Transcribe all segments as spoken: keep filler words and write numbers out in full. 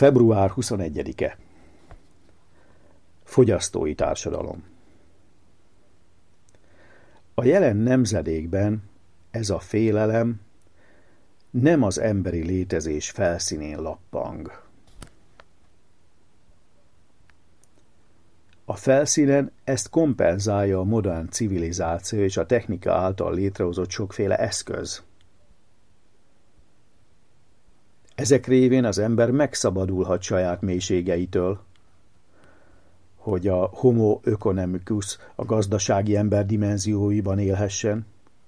február huszonegyedike. Fogyasztói társadalom. A jelen nemzedékben ez a félelem nem az emberi létezés felszínén lappang. A felszínen ezt kompenzálja a modern civilizáció és a technika által létrehozott sokféle eszköz. Ezek révén az ember megszabadulhat saját mélységeitől, hogy a homo economicus a gazdasági ember dimenzióiban élhessen,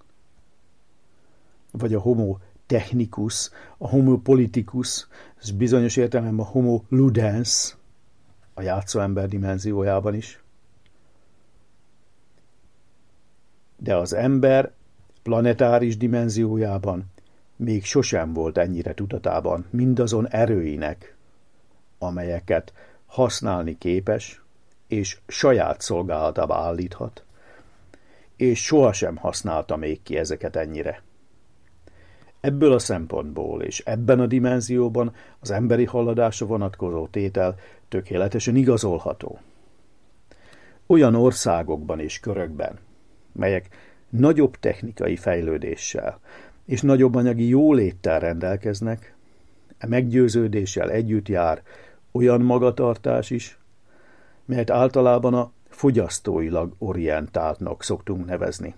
vagy a homo technicus, a homo politicus, és bizonyos értelemben a homo ludens, a játszóember dimenziójában is. De az ember planetáris dimenziójában még sosem volt ennyire tudatában mindazon erőinek, amelyeket használni képes, és saját szolgálatába állíthat, és sohasem használta még ki ezeket ennyire. Ebből a szempontból és ebben a dimenzióban az emberi haladásra vonatkozó tétel tökéletesen igazolható. Olyan országokban és körökben, melyek nagyobb technikai fejlődéssel és nagyobb anyagi jóléttel rendelkeznek, e meggyőződéssel együtt jár olyan magatartás is, melyet általában a fogyasztóilag orientáltnak szoktunk nevezni.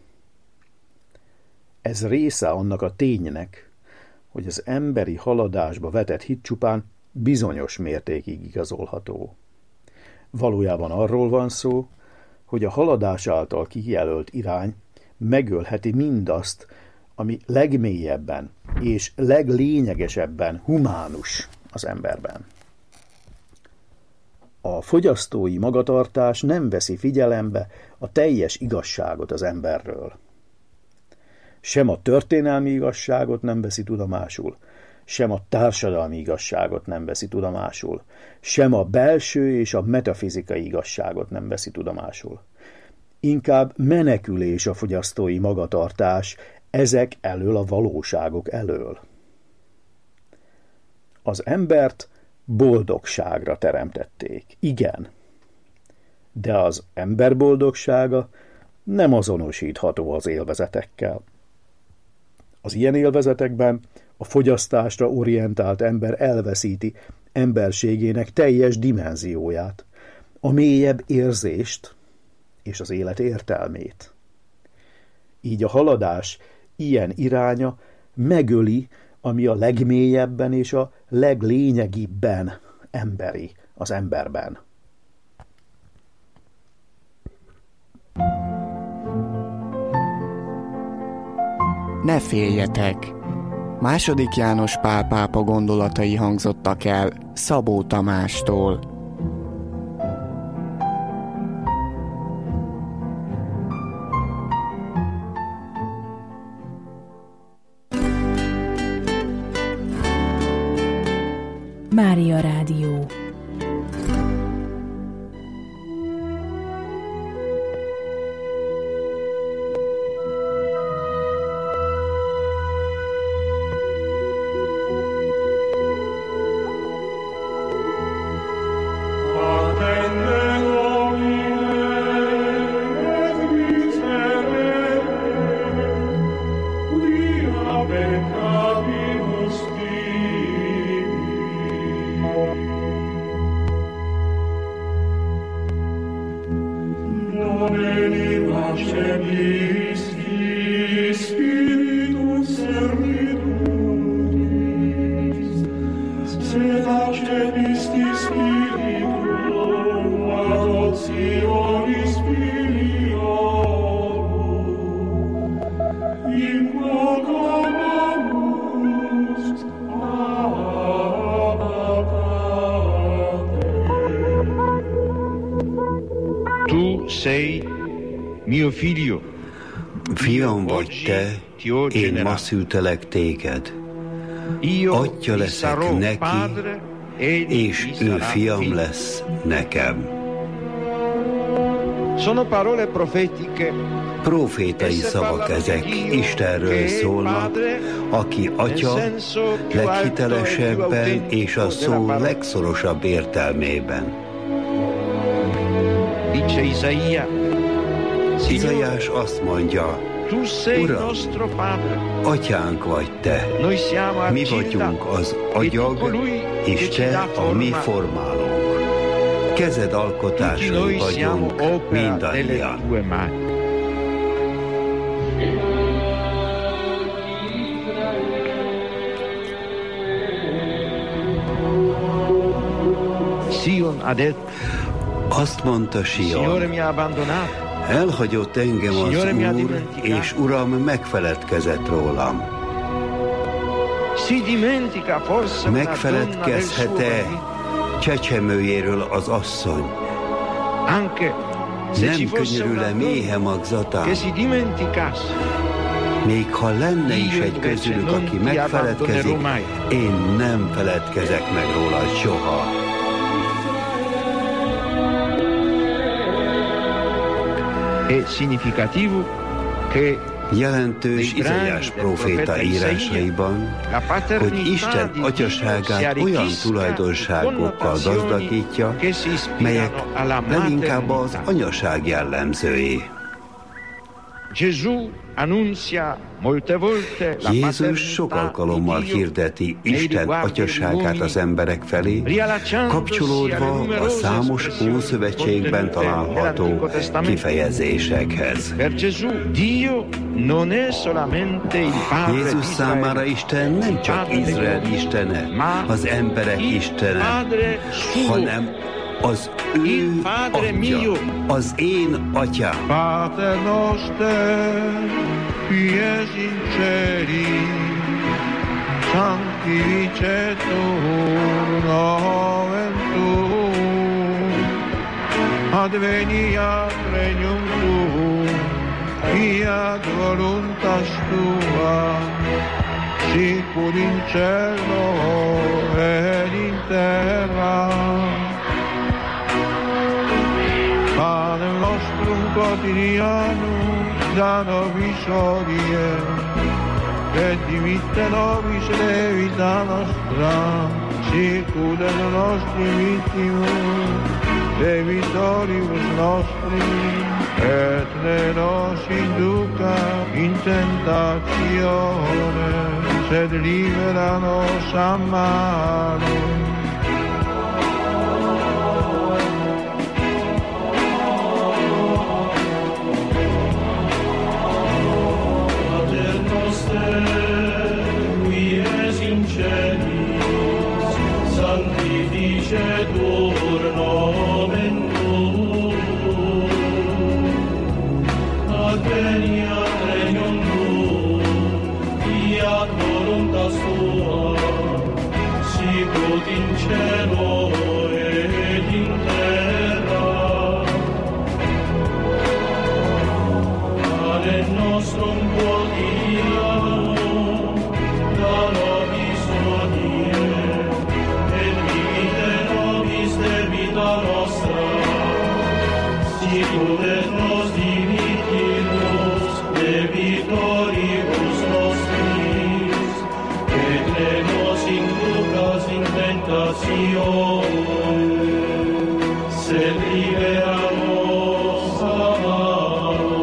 Ez része annak a ténynek, hogy az emberi haladásba vetett hit csupán bizonyos mértékig igazolható. Valójában arról van szó, hogy a haladás által kijelölt irány megölheti mindazt, ami legmélyebben és leglényegesebben humánus az emberben. A fogyasztói magatartás nem veszi figyelembe a teljes igazságot az emberről. Sem a történelmi igazságot nem veszi tudomásul, sem a társadalmi igazságot nem veszi tudomásul, sem a belső és a metafizikai igazságot nem veszi tudomásul. Inkább menekülés a fogyasztói magatartás ezek elől a valóságok elől. Az embert boldogságra teremtették, igen, de az ember boldogsága nem azonosítható az élvezetekkel. Az ilyen élvezetekben a fogyasztásra orientált ember elveszíti emberségének teljes dimenzióját, a mélyebb érzést és az élet értelmét. Így a haladás ilyen iránya megöli, ami a legmélyebben és a leglényegibben emberi az emberben. Ne féljetek! Második János Pál pápa gondolatai hangzottak el Szabó Tamástól. Mária Rádió. Fiam vagy te, én ma szültelek téged. Atya leszek neki, és ő fiam lesz nekem. Sono parole profetiche Profétai szavak ezek, Istenről szólnak, aki Atya leghitelesebben és a szó legszorosabb értelmében. Izaiás azt mondja, Uram, Atyánk vagy Te, mi vagyunk az agyag, és Te a mi formálónk. Kezed alkotásai vagyunk mindannyian. Azt mondta Sion, elhagyott engem az Úr, és Uram megfeledkezett rólam. Megfeledkezhet-e csecsemőjéről az asszony? Nem könyörül-e méhe magzatán? Még ha lenne is egy közülük, aki megfeledkezik, én nem feledkezek meg róla soha. Jelentős Izaiás próféta írásaiban, hogy Isten atyaságát olyan tulajdonságokkal gazdagítja, melyek leginkább az anyaság jellemzői. Jézus sok alkalommal hirdeti Isten atyaságát az emberek felé, kapcsolódva a számos Ószövetségben található kifejezésekhez. Jézus számára Isten nem csak Izrael istene, az emberek istene, hanem az ő Atya, az én Atyám. Pater noster, qui es in celi, sanctificetur nomen tuum, adveniat regnum tuum, fiat voluntas tua, sicur in cielo et in terra. Panem nostrum quotidianum da nobis hodie, et dimitte nobis levita nostra, sicut et nostri vittimus, debitoribus nostri, et ne nos induca in tentatione, sed libera nos a malo. Sanctificetur nomen tuum, adveniat regnum tuum, fiat voluntas tua, sicut in cielo et in terra. Panem nostrum quotidianum da nobis hodie, sicut et nos dimittimus debitoribus nostris, et ne nos inducas in tentatione, sed libera nos a malo.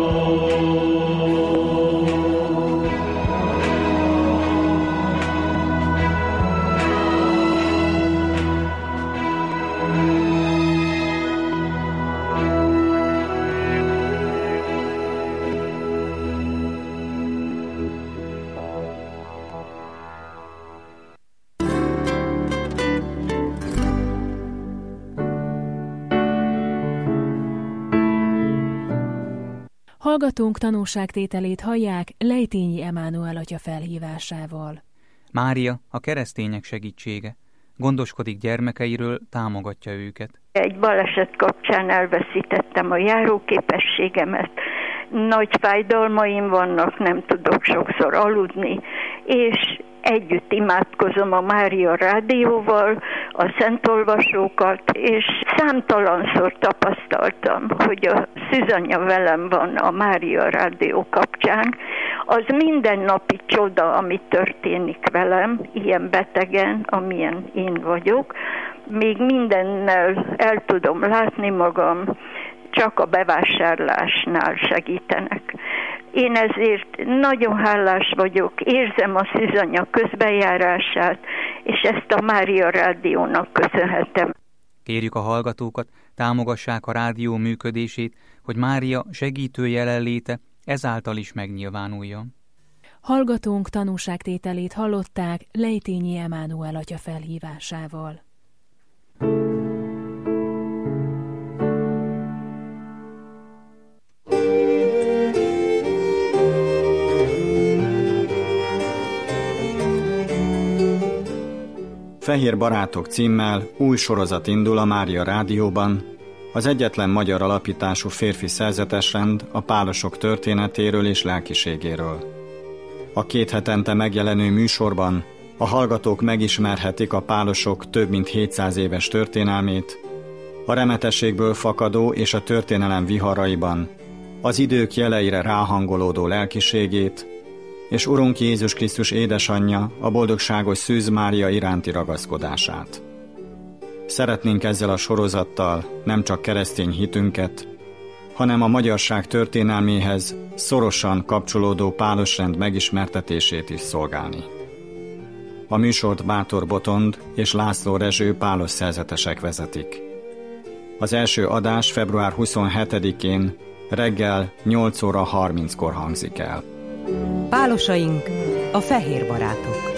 Hallgatónk tanúságtételét hallják Lejtényi Emánuel atya felhívásával. Mária, a keresztények segítsége, gondoskodik gyermekeiről, támogatja őket. Egy baleset kapcsán elveszítettem a járóképességemet, nagy fájdalmaim vannak, nem tudok sokszor aludni, és együtt imádkozom a Mária rádióval, a szentolvasókat, és számtalanszor tapasztaltam, hogy a Szűzanya velem van a Mária Rádió kapcsán. Az mindennapi csoda, ami történik velem, ilyen betegen, amilyen én vagyok. Még mindennel el tudom látni magam, csak a bevásárlásnál segítenek. Én ezért nagyon hálás vagyok, érzem a Szűzanya közbenjárását, és ezt a Mária Rádiónak köszönhetem. Kérjük a hallgatókat, támogassák a rádió működését, hogy Mária segítő jelenléte ezáltal is megnyilvánuljon. Hallgatónk tanúságtételét hallották Lejtényi Emánuel atya felhívásával. Fehér barátok címmel új sorozat indul a Mária Rádióban, az egyetlen magyar alapítású férfi szerzetesrend a pálosok történetéről és lelkiségéről. A két hetente megjelenő műsorban a hallgatók megismerhetik a pálosok több mint hétszáz éves történelmét, a remetességből fakadó és a történelem viharaiban az idők jeleire ráhangolódó lelkiségét, és Urunk Jézus Krisztus édesanyja a boldogságos Szűz Mária iránti ragaszkodását. Szeretnénk ezzel a sorozattal nem csak keresztény hitünket, hanem a magyarság történelméhez szorosan kapcsolódó pálosrend megismertetését is szolgálni. A műsort Bátor Botond és László Rezső pálos szerzetesek vezetik. Az első adás február huszonhetedikén reggel nyolc óra harminckor hangzik el. Pálosaink, a fehér barátok.